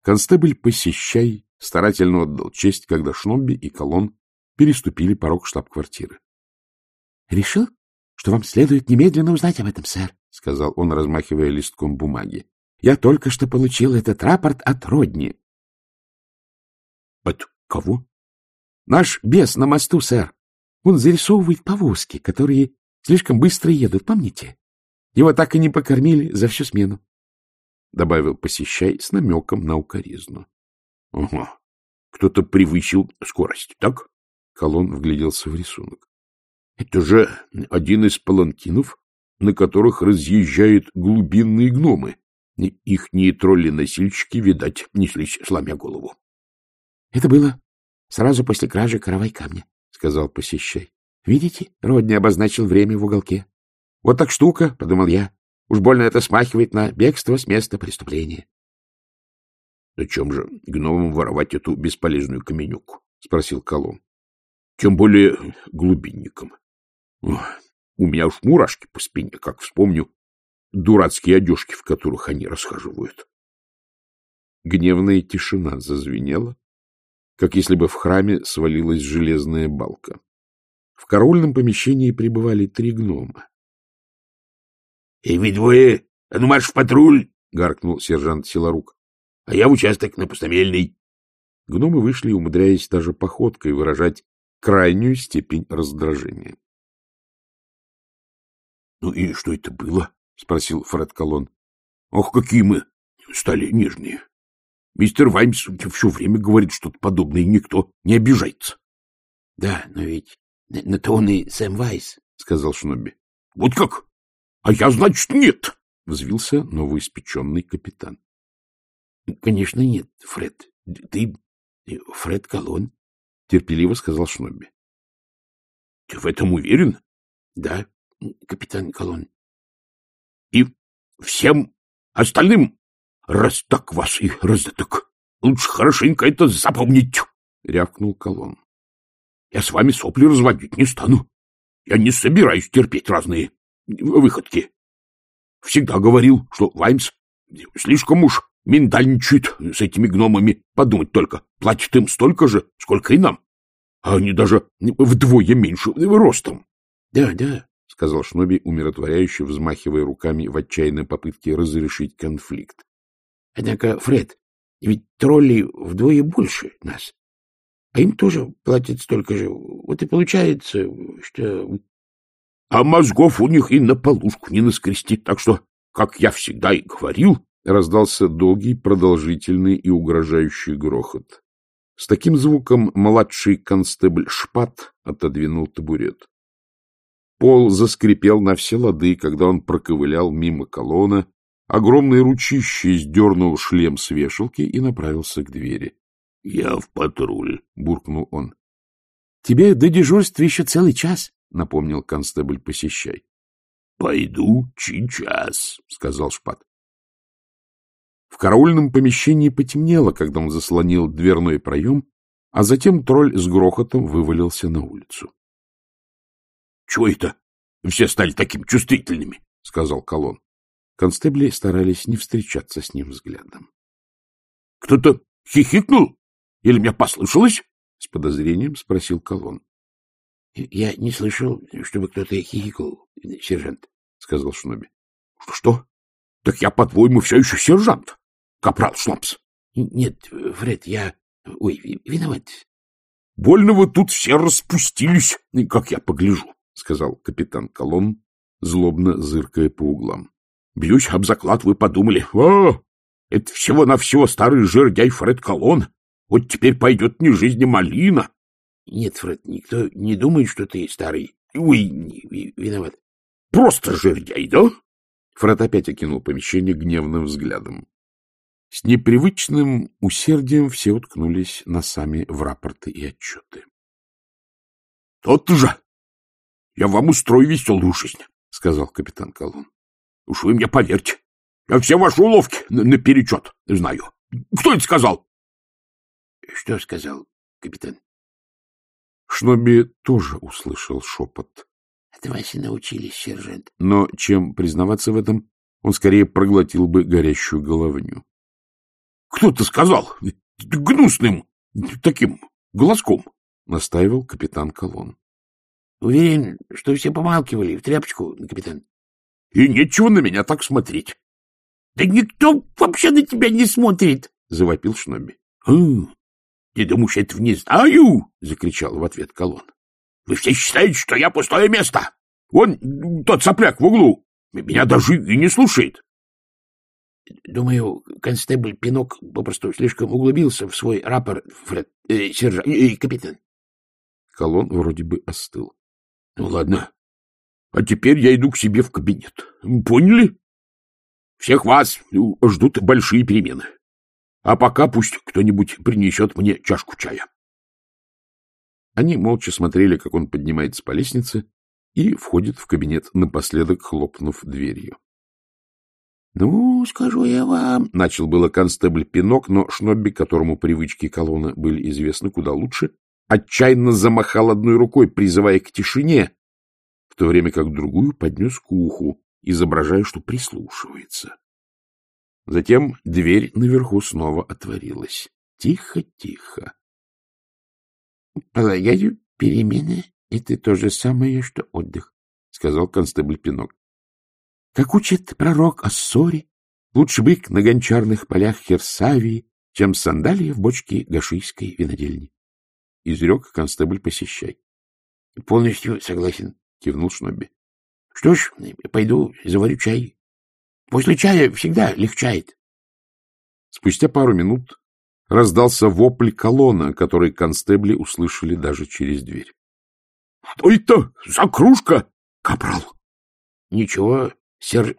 Констебль Посещай старательно отдал честь, когда Шнобби и Колон переступили порог штаб-квартиры. — Решил, что вам следует немедленно узнать об этом, сэр, — сказал он, размахивая листком бумаги. — Я только что получил этот рапорт от Родни. — От кого? — Наш бес на мосту, сэр. Он зарисовывает повозки, которые слишком быстро едут, помните? Его так и не покормили за всю смену. Добавил Посещай с намеком на укоризну. — Ага, кто-то превысил скорость, так? Колон вгляделся в рисунок. — Это же один из паланкинов, на которых разъезжают глубинные гномы. Ихние тролли-носильщики, видать, неслись, сломя голову. — Это было сразу после кражи каравай-камня, — сказал Посещай. — Видите, Родни обозначил время в уголке. Вот так штука, — подумал я. Уж больно это смахивает на бегство с места преступления. — Зачем же гномам воровать эту бесполезную каменюку? — спросил Колон. — Тем более глубинникам. У меня уж мурашки по спине, как вспомню дурацкие одежки, в которых они расхаживают. Гневная тишина зазвенела, как если бы в храме свалилась железная балка. В караульном помещении пребывали 3 гнома. — Эй, вы двое, а ну марш в патруль! — гаркнул сержант Силарук. — А я в участок на Пустомельной. Гномы вышли, умудряясь даже походкой выражать крайнюю степень раздражения. — Ну и что это было? — спросил Фред Колон. — Ох, какие мы стали нежные. Мистер Ваймс все время говорит что-то подобное, и никто не обижается. — Да, но ведь на то он и Сэм Вайс, — сказал Шнобби. — Вот как? — А я, значит, нет! — взвился новоиспеченный капитан. — Конечно, нет, Фред. Ты Фред Колон, — терпеливо сказал Шнобби. — Ты в этом уверен? — Да, капитан Колон. — И всем остальным, раз так вас и раз так, лучше хорошенько это запомнить, — рявкнул Колон. — Я с вами сопли разводить не стану. Я не собираюсь терпеть разные выходки. Всегда говорил, что Ваймс слишком уж миндальничает с этими гномами. Подумать только, платит им столько же, сколько и нам. А они даже вдвое меньше ростом. — Да, да, — сказал Шнобби, умиротворяюще взмахивая руками в отчаянной попытке разрешить конфликт. — Однако, Фред, ведь тролли вдвое больше нас. А им тоже платят столько же. Вот и получается, что... А мозгов у них и на полушку не наскрести, так что, как я всегда и говорил, раздался долгий, продолжительный и угрожающий грохот. С таким звуком младший констебль Шпат отодвинул табурет. Пол заскрипел на все лады, когда он проковылял мимо Колона, огромной ручищей сдернул шлем с вешалки и направился к двери. — Я в патруль, — буркнул он. — Тебе до дежурства еще целый час, — напомнил констебль Посещай. — Пойду сейчас, — сказал Шпат. В караульном помещении потемнело, когда он заслонил дверной проем, а затем тролль с грохотом вывалился на улицу. — Чего это все стали такими чувствительными? — сказал Колон. Констебли старались не встречаться с ним взглядом. — Кто-то хихикнул? Или мне послышалось? — с подозрением спросил Колон. — Я не слышал, чтобы кто-то хихикал, сержант, — сказал Шнобби. — Что? Так я, по-твоему, все еще сержант, капрал Шнапс. — Нет, Фред, я... Ой, виноват. — Больно вы тут все распустились, как я погляжу, — сказал капитан Колон, злобно зыркая по углам. — Бьюсь об заклад, вы подумали. Это всего-навсего старый жердяй Фред Колон. Вот теперь пойдет не жизнь, а малина. — Нет, Фред, никто не думает, что ты старый. Ой, виноват. — Просто жердяй, да? Фред опять окинул помещение гневным взглядом. С непривычным усердием все уткнулись носами в рапорты и отчеты. — Тот же! Я вам устрою веселую жизнь, — сказал капитан Колон. — Уж вы мне поверьте. Я все ваши уловки наперечет знаю. Кто это сказал? — Что сказал, капитан? Шнобби тоже услышал шепот. — Это Васе научились, сержант. Но чем признаваться в этом, он скорее проглотил бы горящую головню. — кто-то сказал. Гнусным таким голоском, — настаивал капитан Колон. — Уверен, что все помалкивали в тряпочку, капитан. — И нечего на меня так смотреть. — Да никто вообще на тебя не смотрит, — завопил Шнобби. — Ты думаешь, этого не знаю? — закричал в ответ Колон. — Вы все считаете, что я пустое место. Вон тот сопляк в углу. Меня даже и не слушает. — Думаю, констебль Пинок попросту слишком углубился в свой рапорт, сержант, капитан. Колон вроде бы остыл. — Ну, ладно. А теперь я иду к себе в кабинет. Поняли? Всех вас ждут большие перемены. А пока пусть кто-нибудь принесет мне чашку чая. Они молча смотрели, как он поднимается по лестнице и входит в кабинет, напоследок хлопнув дверью. — Ну, скажу я вам, — начал было констебль Пинок, но Шнобби, которому привычки Колона были известны куда лучше, отчаянно замахал одной рукой, призывая к тишине, в то время как другую поднес к уху, изображая, что прислушивается. Затем дверь наверху снова отворилась. Тихо-тихо. — Полагаю, перемены — это то же самое, что отдых, — сказал констебль Пинок. — Как учит пророк о ссоре, лучше бык на гончарных полях Херсавии, чем сандалии в бочке гашийской винодельни. Изрек констебль Посещай. — Полностью согласен, — кивнул Шнобби. — Что ж, пойду заварю чай. После чая всегда легчает. Спустя пару минут раздался вопль Колона, который констебли услышали даже через дверь. — Что это за кружка, капрал? — Ничего, сэр,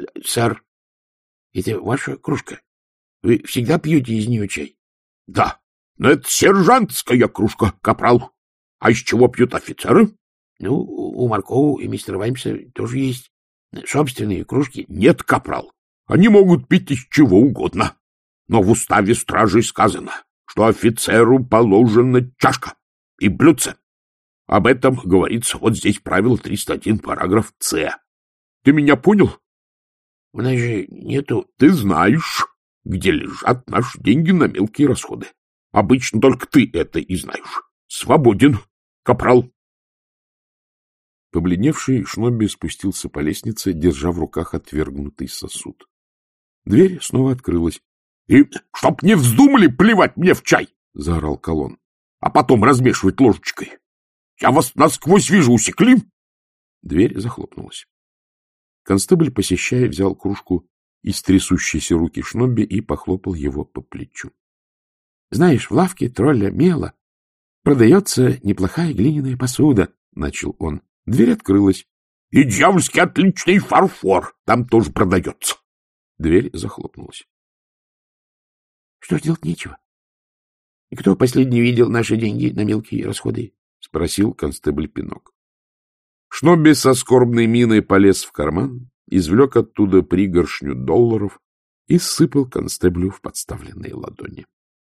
это ваша кружка. Вы всегда пьете из нее чай? — Да, но это сержантская кружка, капрал. А из чего пьют офицеры? — Ну, у Маркова и мистера Ваймса тоже есть собственные кружки. — Нет, капрал, они могут пить из чего угодно. Но в уставе стражей сказано, что офицеру положена чашка и блюдце. Об этом говорится вот здесь правило 301, параграф С. Ты меня понял? — У нас же нету... — Ты знаешь, где лежат наши деньги на мелкие расходы. Обычно только ты это и знаешь. Свободен, капрал. Побледневший Шнобби спустился по лестнице, держа в руках отвергнутый сосуд. Дверь снова открылась. — И чтоб не вздумали плевать мне в чай! — заорал Колон. — А потом размешивать ложечкой. Я вас насквозь вижу, усекли? Дверь захлопнулась. Констебль, посещая, взял кружку из трясущейся руки Шнобби и похлопал его по плечу. — Знаешь, в лавке тролля Мела продается неплохая глиняная посуда, — начал он. Дверь открылась. — И дьявольски отличный фарфор там тоже продается. Дверь захлопнулась. — Что ж, делать нечего. — Кто последний видел наши деньги на мелкие расходы? — спросил констебль Пинок. Шнобби со скорбной миной полез в карман, извлек оттуда пригоршню долларов и сыпал констеблю в подставленные ладони.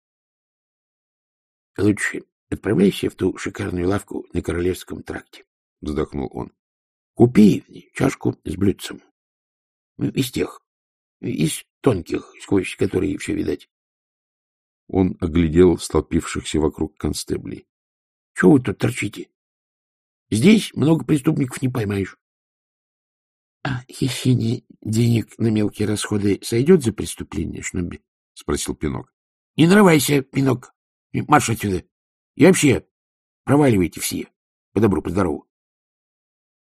— Лучше отправляйся в ту шикарную лавку на Королевском тракте, — вздохнул он. — Купи чашку с блюдцем. Из тех, из тонких, сквозь которые все видать. Он оглядел столпившихся вокруг констеблей. — Чего вы тут торчите? Здесь много преступников не поймаешь. — А хищение денег на мелкие расходы сойдет за преступление, Шнобби? — спросил Пинок. — Не нарывайся, Пинок. Марш отсюда. И вообще, проваливайте все. По добру, по здорову.